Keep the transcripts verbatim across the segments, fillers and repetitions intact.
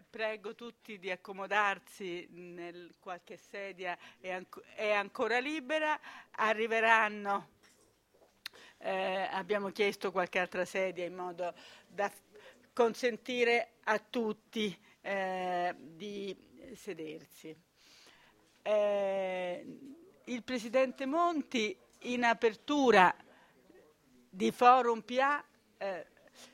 Eh, prego tutti di accomodarsi nel qualche sedia è, anco, è ancora libera. Arriveranno, eh, abbiamo chiesto qualche altra sedia in modo da consentire a tutti eh, di sedersi. Eh, il Presidente Monti in apertura di Forum P A eh,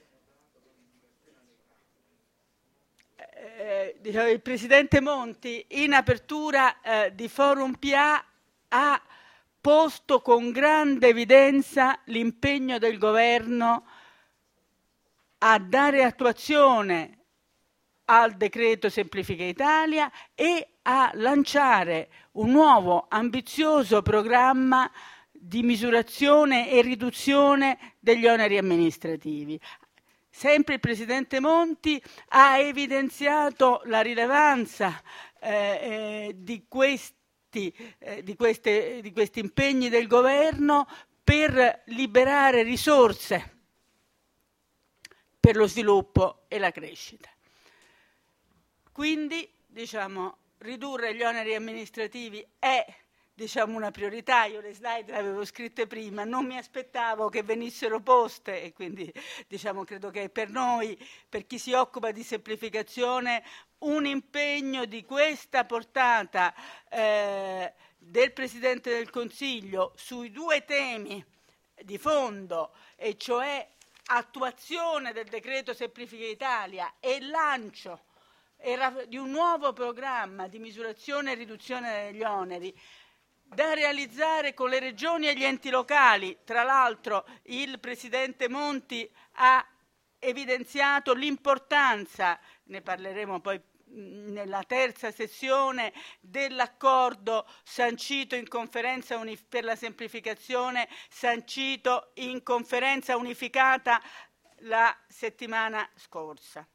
Eh, diciamo, il Presidente Monti in apertura eh, di Forum P A ha posto con grande evidenza l'impegno del governo a dare attuazione al decreto Semplifica Italia e a lanciare un nuovo ambizioso programma di misurazione e riduzione degli oneri amministrativi. Sempre il Presidente Monti ha evidenziato la rilevanza eh, eh, di, questi, eh, di, queste, di questi impegni del governo per liberare risorse per lo sviluppo e la crescita. Quindi, diciamo, ridurre gli oneri amministrativi è, diciamo, una priorità. Io le slide le avevo scritte prima, non mi aspettavo che venissero poste e quindi, diciamo, credo che per noi, per chi si occupa di semplificazione, un impegno di questa portata eh, del Presidente del Consiglio sui due temi di fondo, e cioè attuazione del decreto Semplifica Italia e lancio di un nuovo programma di misurazione e riduzione degli oneri da realizzare con le regioni e gli enti locali. Tra l'altro il Presidente Monti ha evidenziato l'importanza, ne parleremo poi nella terza sessione, dell'accordo sancito in conferenza per la semplificazione, sancito in conferenza unificata la settimana scorsa.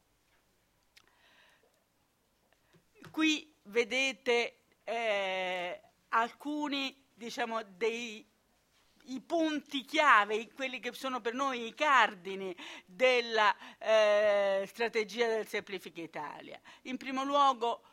Qui vedete eh, alcuni, diciamo, dei i punti chiave, quelli che sono per noi i cardini della eh, strategia del Semplifica Italia. In primo luogo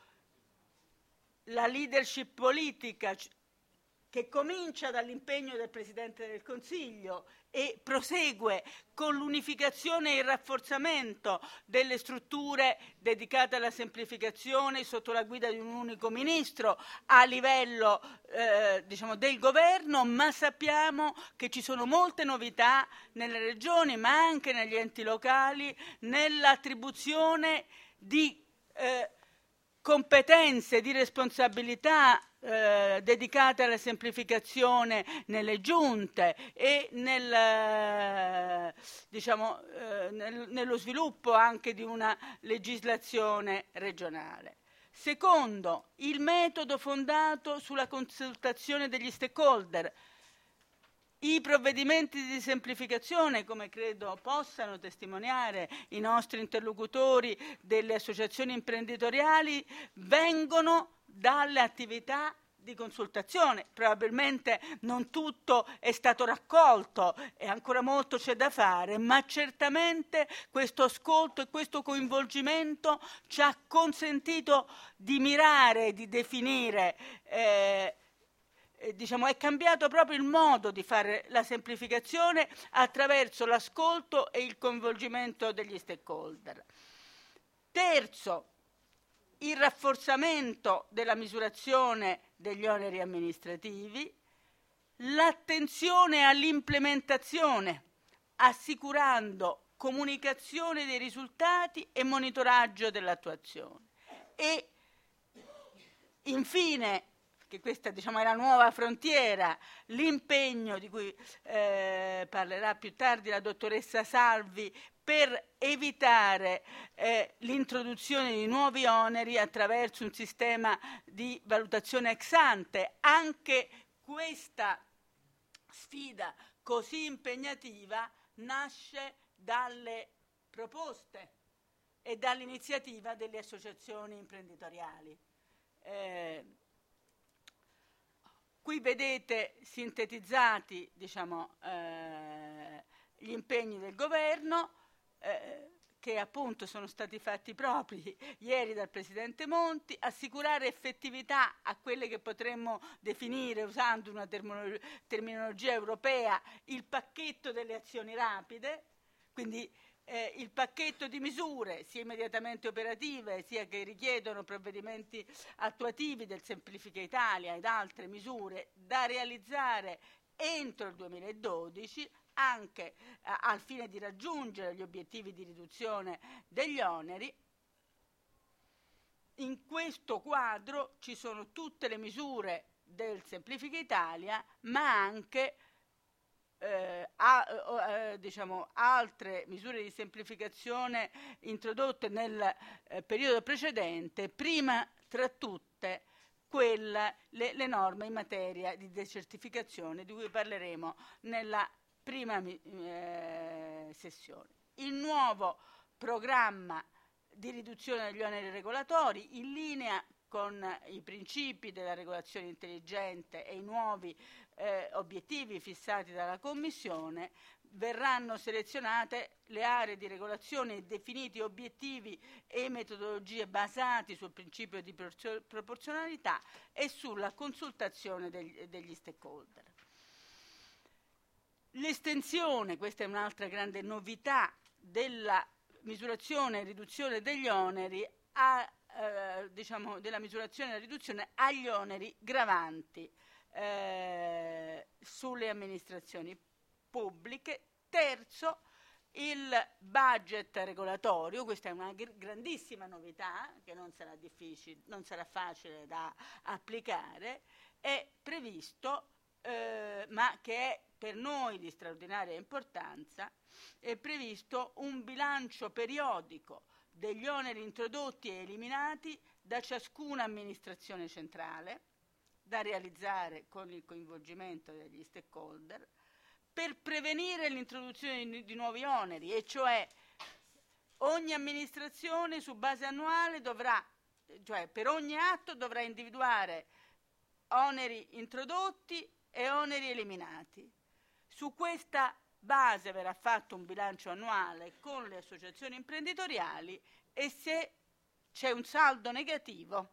la leadership politica, che comincia dall'impegno del Presidente del Consiglio e prosegue con l'unificazione e il rafforzamento delle strutture dedicate alla semplificazione sotto la guida di un unico ministro a livello eh, diciamo, del governo, ma sappiamo che ci sono molte novità nelle regioni ma anche negli enti locali nell'attribuzione di eh, competenze, di responsabilità Eh, dedicate alla semplificazione nelle giunte e nel, eh, diciamo, eh, nel, nello sviluppo anche di una legislazione regionale. Secondo, il metodo fondato sulla consultazione degli stakeholder. I provvedimenti di semplificazione, come credo possano testimoniare i nostri interlocutori delle associazioni imprenditoriali, vengono dalle attività di consultazione. Probabilmente non tutto è stato raccolto e ancora molto c'è da fare, ma certamente questo ascolto e questo coinvolgimento ci ha consentito di mirare, di definire eh, Eh, diciamo, è cambiato proprio il modo di fare la semplificazione attraverso l'ascolto e il coinvolgimento degli stakeholder. Terzo, il rafforzamento della misurazione degli oneri amministrativi, l'attenzione all'implementazione, assicurando comunicazione dei risultati e monitoraggio dell'attuazione. E infine, che questa, diciamo, è la nuova frontiera, l'impegno di cui eh, parlerà più tardi la dottoressa Salvi per evitare eh, l'introduzione di nuovi oneri attraverso un sistema di valutazione ex ante. Anche questa sfida così impegnativa nasce dalle proposte e dall'iniziativa delle associazioni imprenditoriali. Eh, Qui vedete sintetizzati, diciamo, eh, gli impegni del governo, eh, che appunto sono stati fatti propri ieri dal Presidente Monti, assicurare effettività a quelle che potremmo definire, usando una termino- terminologia europea, il pacchetto delle azioni rapide, quindi eh, il pacchetto di misure sia immediatamente operative sia che richiedono provvedimenti attuativi del Semplifica Italia ed altre misure da realizzare entro il duemiladodici, anche eh, al fine di raggiungere gli obiettivi di riduzione degli oneri. In questo quadro ci sono tutte le misure del Semplifica Italia, ma anche eh, a, eh, diciamo, altre misure di semplificazione introdotte nel eh, periodo precedente, prima tra tutte quella, le, le norme in materia di decertificazione, di cui parleremo nella prima eh, sessione. Il nuovo programma di riduzione degli oneri regolatori, in linea con i principi della regolazione intelligente e i nuovi eh, obiettivi fissati dalla Commissione, verranno selezionate le aree di regolazione e definiti obiettivi e metodologie basati sul principio di proporzionalità e sulla consultazione degli, degli stakeholder. L'estensione, questa è un'altra grande novità, della misurazione e riduzione degli oneri a, eh, diciamo, della misurazione e riduzione agli oneri gravanti eh, sulle amministrazioni pubbliche. Terzo, il budget regolatorio, questa è una gr- grandissima novità che non sarà difficile, non sarà facile da applicare, è previsto, eh, ma che è per noi di straordinaria importanza, è previsto un bilancio periodico degli oneri introdotti e eliminati da ciascuna amministrazione centrale, da realizzare con il coinvolgimento degli stakeholder, per prevenire l'introduzione di, di nuovi oneri, e cioè ogni amministrazione su base annuale dovrà, cioè per ogni atto dovrà individuare oneri introdotti e oneri eliminati. Su questa base verrà fatto un bilancio annuale con le associazioni imprenditoriali e se c'è un saldo negativo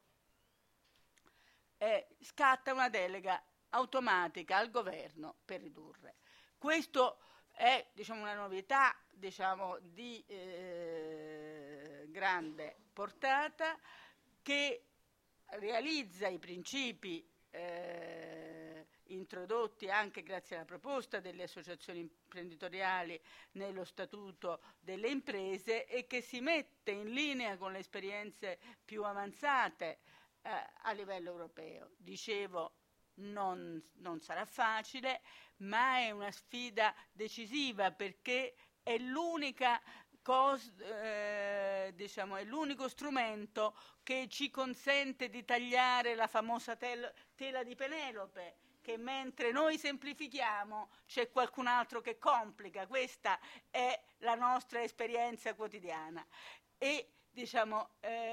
eh, scatta una delega automatica al governo per ridurre. Questo è, diciamo, una novità, diciamo, di eh, grande portata, che realizza i principi eh, introdotti anche grazie alla proposta delle associazioni imprenditoriali nello statuto delle imprese e che si mette in linea con le esperienze più avanzate eh, a livello europeo. Dicevo, non, non sarà facile, ma è una sfida decisiva, perché è l'unica cosa, eh, diciamo, è l'unico strumento che ci consente di tagliare la famosa tel- tela di Penelope, che mentre noi semplifichiamo c'è qualcun altro che complica. Questa è la nostra esperienza quotidiana. E diciamo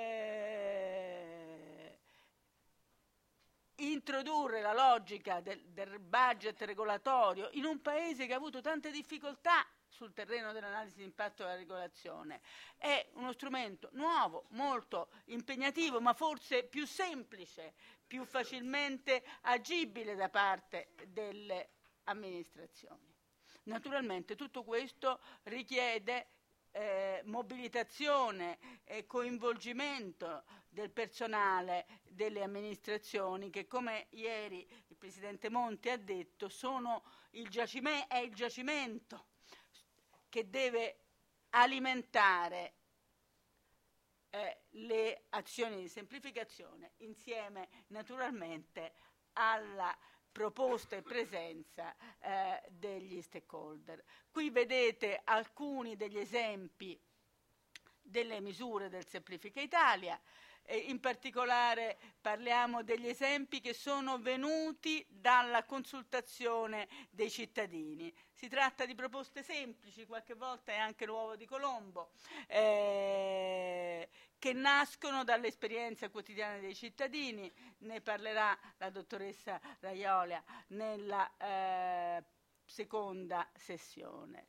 eh, introdurre la logica del, del budget regolatorio in un paese che ha avuto tante difficoltà sul terreno dell'analisi di impatto della regolazione è uno strumento nuovo, molto impegnativo, ma forse più semplice, più facilmente agibile da parte delle amministrazioni. Naturalmente tutto questo richiede eh, mobilitazione e coinvolgimento del personale delle amministrazioni che, come ieri il Presidente Monti ha detto, sono il giacime- è il giacimento che deve alimentare eh, le azioni di semplificazione, insieme naturalmente alla proposta e presenza eh, degli stakeholder. Qui vedete alcuni degli esempi delle misure del Semplifica Italia. Eh, in particolare parliamo degli esempi che sono venuti dalla consultazione dei cittadini. Si tratta di proposte semplici, qualche volta è anche l'uovo di Colombo, eh, che nascono dall'esperienza quotidiana dei cittadini. Ne parlerà la dottoressa Raiola nella eh, seconda sessione.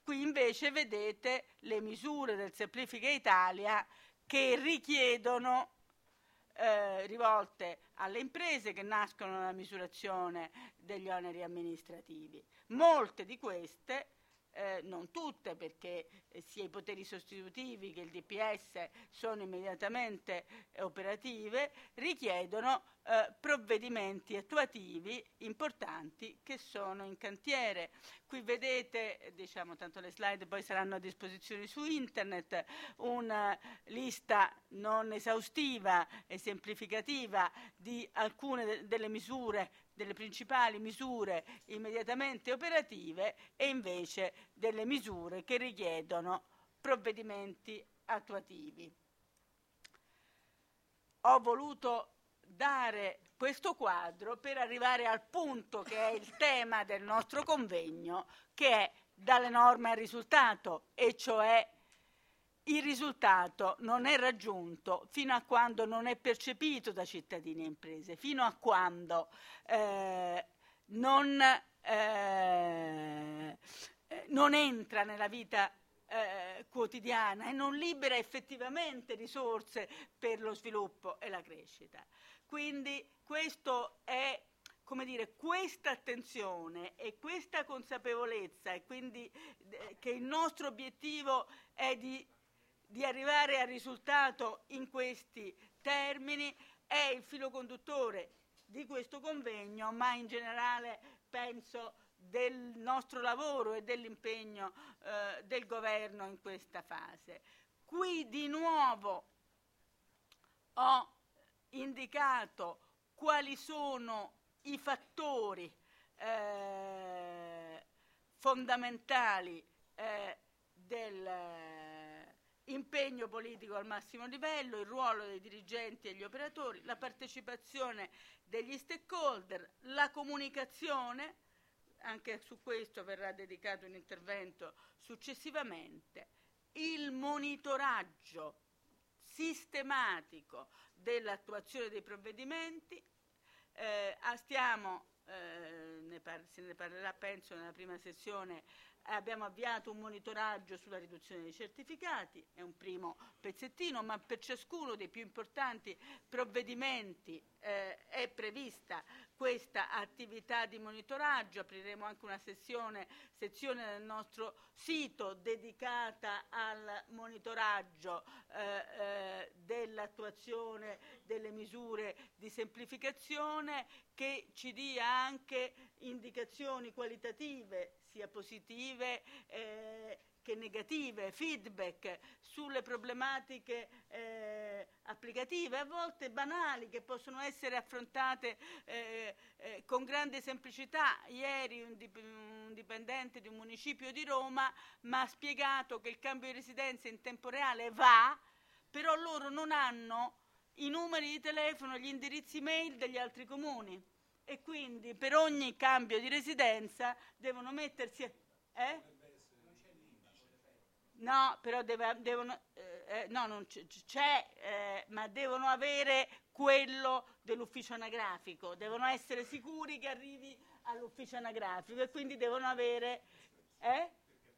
Qui invece vedete le misure del Semplifica Italia che richiedono, eh, rivolte alle imprese, che nascono dalla misurazione degli oneri amministrativi. Molte di queste, eh, non tutte, perché eh, sia i poteri sostitutivi che il D P S sono immediatamente eh, operative, richiedono eh, provvedimenti attuativi importanti che sono in cantiere. Qui vedete, diciamo, tanto le slide poi saranno a disposizione su internet, una lista non esaustiva e semplificativa di alcune de- delle misure, delle principali misure immediatamente operative, e invece delle misure che richiedono provvedimenti attuativi. Ho voluto dare questo quadro per arrivare al punto che è il tema del nostro convegno, che è dalle norme al risultato, e cioè il risultato non è raggiunto fino a quando non è percepito da cittadini e imprese, fino a quando eh, non, eh, non entra nella vita eh, quotidiana e non libera effettivamente risorse per lo sviluppo e la crescita. Quindi questo è, come dire, questa attenzione e questa consapevolezza, e quindi eh, che il nostro obiettivo è di di arrivare al risultato in questi termini, è il filo conduttore di questo convegno, ma in generale penso del nostro lavoro e dell'impegno eh, del governo in questa fase. Qui di nuovo ho indicato quali sono i fattori eh, fondamentali eh, del impegno politico al massimo livello, il ruolo dei dirigenti e gli operatori, la partecipazione degli stakeholder, la comunicazione, anche su questo verrà dedicato un intervento successivamente, il monitoraggio sistematico dell'attuazione dei provvedimenti. Eh, stiamo, eh, ne par- se ne parlerà penso nella prima sessione. Abbiamo avviato un monitoraggio sulla riduzione dei certificati, è un primo pezzettino, ma per ciascuno dei più importanti provvedimenti eh, è prevista questa attività di monitoraggio. Apriremo anche una sessione, sezione del nostro sito dedicata al monitoraggio eh, eh, dell'attuazione delle misure di semplificazione, che ci dia anche indicazioni qualitative, sia positive eh, che negative, feedback sulle problematiche eh, applicative, a volte banali, che possono essere affrontate eh, eh, con grande semplicità. Ieri un, dip- un dipendente di un municipio di Roma mi ha spiegato che il cambio di residenza in tempo reale va, però loro non hanno i numeri di telefono, gli indirizzi mail degli altri comuni, e quindi per ogni cambio di residenza devono mettersi... Eh? No, però deve, devono... Eh, no, non c'è, c'è eh, ma devono avere quello dell'ufficio anagrafico, devono essere sicuri che arrivi all'ufficio anagrafico, e quindi devono avere... Eh?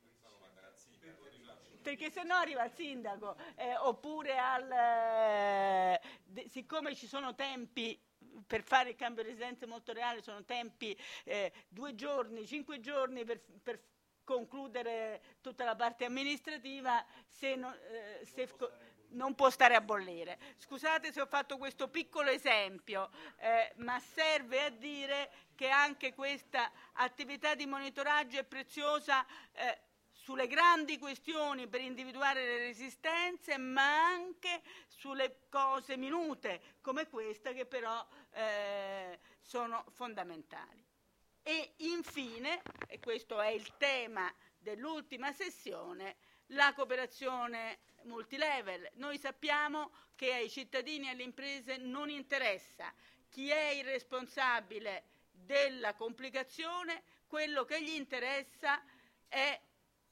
Perché se no arriva al sindaco, eh, oppure al... Eh, de, siccome ci sono tempi per fare il cambio di residenza molto reale, sono tempi eh, due giorni, cinque giorni per, per concludere tutta la parte amministrativa, se non, eh, se non può stare a bollire. Scusate se ho fatto questo piccolo esempio, eh, ma serve a dire che anche questa attività di monitoraggio è preziosa eh, sulle grandi questioni per individuare le resistenze, ma anche sulle cose minute come questa, che però eh, sono fondamentali. E infine, e questo è il tema dell'ultima sessione, la cooperazione multilevel. Noi sappiamo che ai cittadini e alle imprese non interessa chi è il responsabile della complicazione, quello che gli interessa è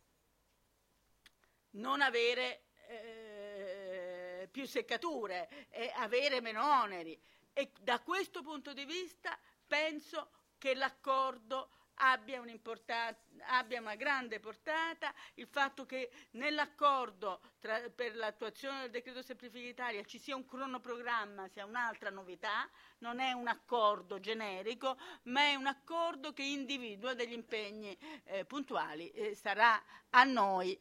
non avere eh, più seccature e avere meno oneri. E da questo punto di vista penso che l'accordo abbia, abbia una grande portata, il fatto che nell'accordo tra, per l'attuazione del decreto Semplifica Italia ci sia un cronoprogramma, sia un'altra novità, non è un accordo generico, ma è un accordo che individua degli impegni eh, puntuali. Eh, sarà a noi,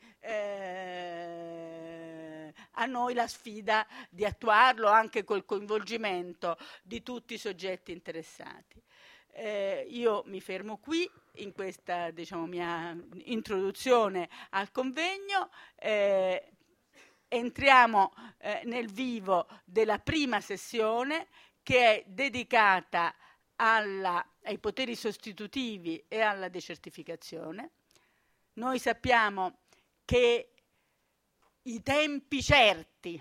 eh, a noi la sfida di attuarlo anche col coinvolgimento di tutti i soggetti interessati. Eh, io mi fermo qui in questa, diciamo, mia introduzione al convegno. Eh, entriamo eh, nel vivo della prima sessione, che è dedicata alla, ai poteri sostitutivi e alla decertificazione. Noi sappiamo che i tempi certi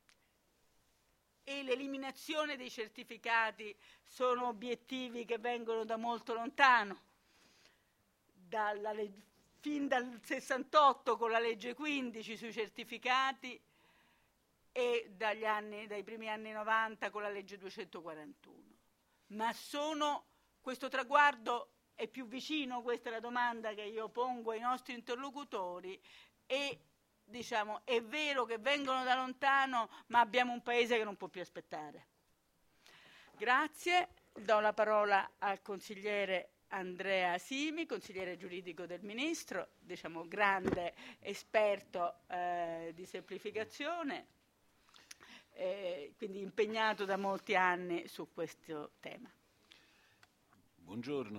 e l'eliminazione dei certificati sono obiettivi che vengono da molto lontano, dalla, fin dal sessantotto con la legge quindici sui certificati e dagli anni, dai primi anni novanta con la legge duecentoquarantuno. Ma sono, questo traguardo è più vicino? Questa è la domanda che io pongo ai nostri interlocutori. E diciamo, è vero che vengono da lontano, ma abbiamo un paese che non può più aspettare. Grazie, do la parola al consigliere Andrea Simi, consigliere giuridico del Ministro, diciamo grande esperto eh, di semplificazione, eh, quindi impegnato da molti anni su questo tema. Buongiorno.